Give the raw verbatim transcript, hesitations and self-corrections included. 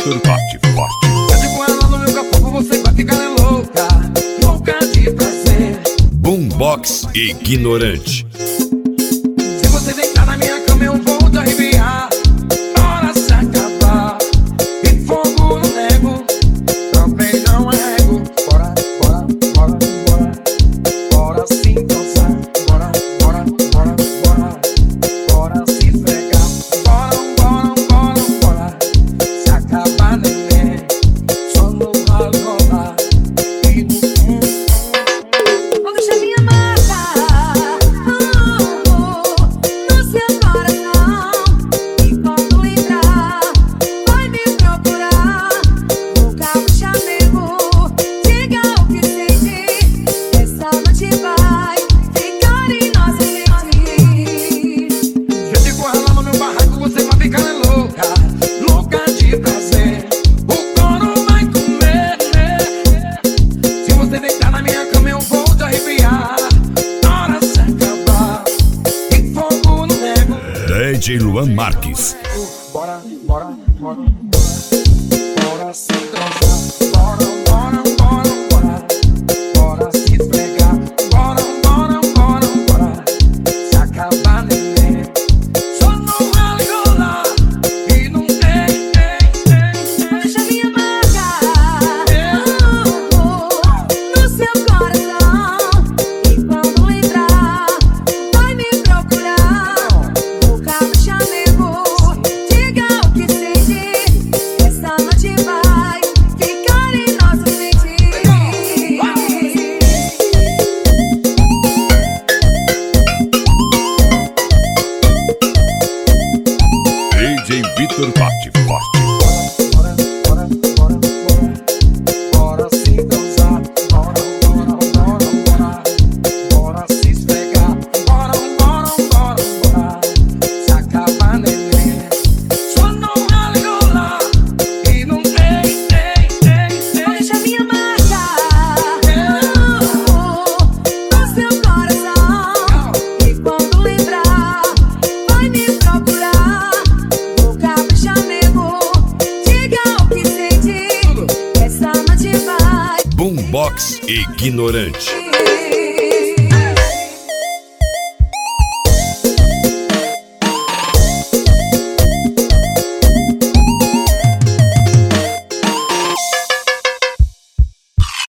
Vitor bate forte. Sente com ela no meu capô, você vai ficar louca, louca de prazer. Boombox ignorante. Se você deitar na minha cama eu vou te arrepiar. Bora se acabar. E fogo no nego, também não é ego. Bora, bora, bora, bora. Bora se dançar. Bora, bora, bora, bora. Bora se esfregar. Bora, bora, bora, bora. Se acabar, neném. Só no ralo rolar. E no Vou deixar minha marca oh, oh, no seu coração. E quando lembrar, vai me procurar. O cabo chamego, diga o que sente. Essa noite vai ficar em nossa mente. Gente com ela no meu barraco, você vai ficar louca, louca de prazer. O couro vai comer. Se você deitar na minha cama eu vou te arrepiar. Hora se acabar. E fogo no nego. D J Luan Marques. Bora, bora, bora, bora. Bora se transar. Bora, bora, bora, bora. Bora se esfregar. Bora, bora, bora, bora. Se acabar, neném. Só não vale rolar. E não tem, tem, tem, Vou tem. deixar minha marca oh, oh, no seu coração. E quando lembrar, vai me procurar. O cabo chamego, diga o que sente. Essa noite vai ficar em nossa mente. D J Vitor bate forte. Bora, bora, bora, bora. Bora se dançar. Bora, bora, bora, bora. Bora se esfregar. Bora, bora, bora, bora. Se acabar, neném. Só não vale rolar. E não tem, tem, tem, Vou tem. deixar minha marca oh, oh, no seu coração. E quando lembrar, vai me procurar. O cabo chamego, diga o que sente. Essa noite vai Boombox ignorante. ficar